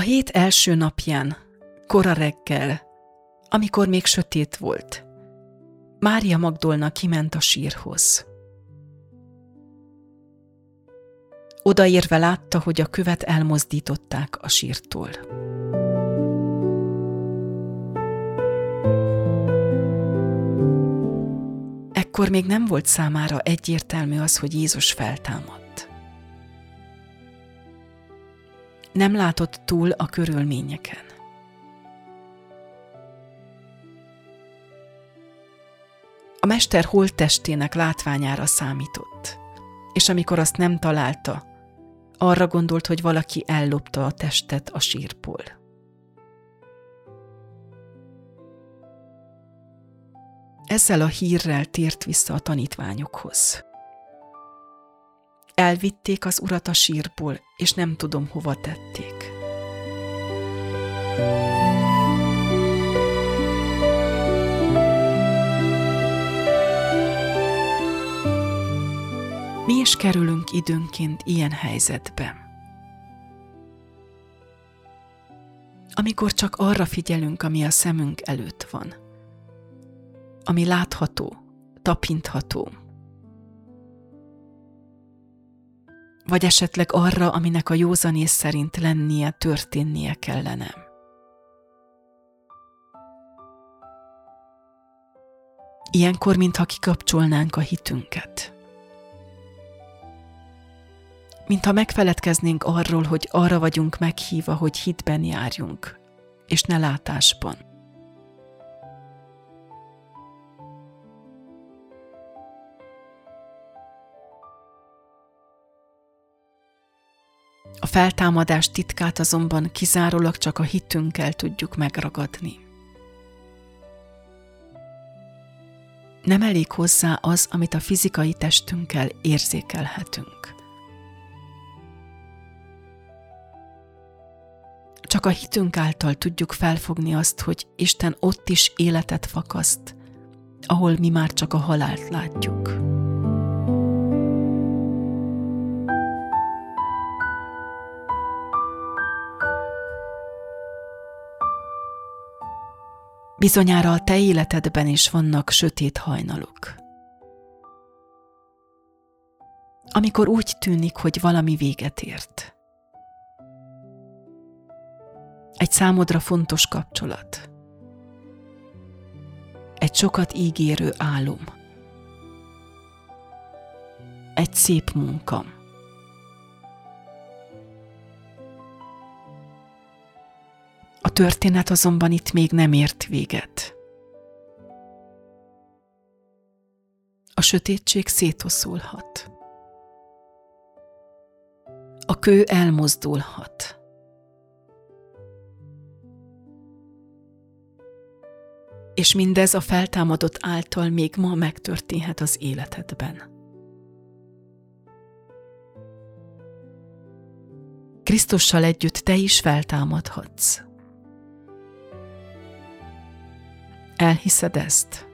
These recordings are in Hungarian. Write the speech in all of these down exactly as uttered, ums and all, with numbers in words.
hét első napján, kora reggel, amikor még sötét volt, Mária Magdolna kiment a sírhoz. Odaérve látta, hogy a követ elmozdították a sírtól. Ekkor még nem volt számára egyértelmű az, hogy Jézus feltámadt. Nem látott túl a körülményeken. A mester holttestének látványára számított, és amikor azt nem találta, arra gondolt, hogy valaki ellopta a testet a sírból. Ezzel a hírrel tért vissza a tanítványokhoz. Elvitték az urat a sírból, és nem tudom, hova tették. Mi is kerülünk időnként ilyen helyzetbe. Amikor csak arra figyelünk, ami a szemünk előtt van, ami látható, tapintható, vagy esetleg arra, aminek a józanész szerint lennie, történnie kellene. Ilyenkor, mintha kikapcsolnánk a hitünket. Mintha megfeledkeznénk arról, hogy arra vagyunk meghívva, hogy hitben járjunk, és ne látásban. A feltámadás titkát azonban kizárólag csak a hitünkkel tudjuk megragadni. Nem elég hozzá az, amit a fizikai testünkkel érzékelhetünk. Csak a hitünk által tudjuk felfogni azt, hogy Isten ott is életet fakaszt, ahol mi már csak a halált látjuk. Bizonyára a te életedben is vannak sötét hajnalok. Amikor úgy tűnik, hogy valami véget ért. Egy számodra fontos kapcsolat. Egy sokat ígérő álom. Egy szép munka. A történet azonban itt még nem ért véget. A sötétség szétoszulhat. A kő elmozdulhat. És mindez a feltámadott által még ma megtörténhet az életedben. Krisztussal együtt te is feltámadhatsz. Elhiszed ezt?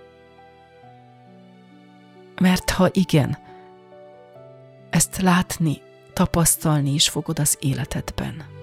Mert ha igen, ezt látni, tapasztalni is fogod az életedben.